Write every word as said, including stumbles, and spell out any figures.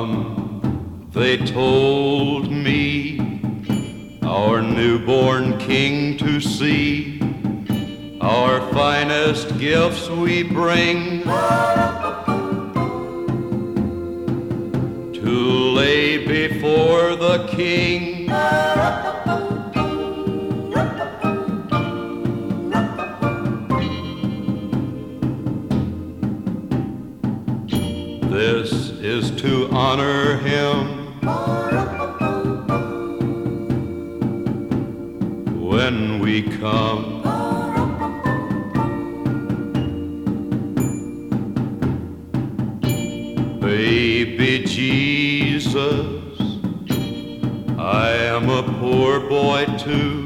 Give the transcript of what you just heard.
come, they told me, our newborn king to see. Our finest gifts we bring to lay before the king. This is to honor him when we come. Baby Jesus, I am a poor boy too.